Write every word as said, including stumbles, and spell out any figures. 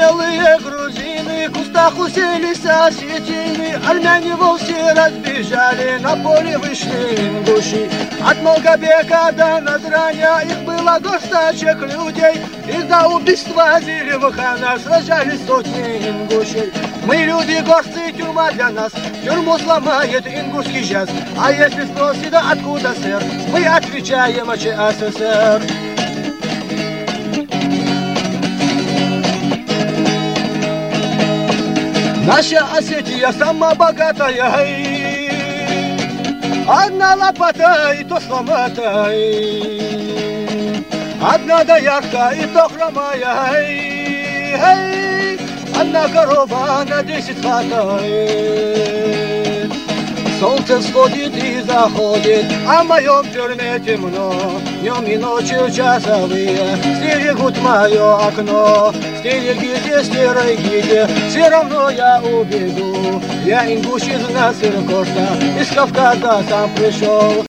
Белые грузины в кустах уселись осетины, армяне вовсе разбежали, на поле вышли ингуши. От Малгобека до Назраня их было горстачек людей, из-за убийства Зелимхана сражались сотни ингушей. Мы люди горцы, тюрьма для нас, тюрьму сломает ингушский жаз. А если спросит, откуда, сэр, мы отвечаем ЧССР. Наша Осетия самая богатая, одна лопата и то сломата, одна доярка и то хромая, одна корова на десять хватает. Солнце всходит и заходит, а в моем тюрьме темно. Днем и ночью часовые стерегут мое окно. Стерегите, стерегите, все равно я убегу. Я ингуш из Насыркошта, из Кавказа сам пришел.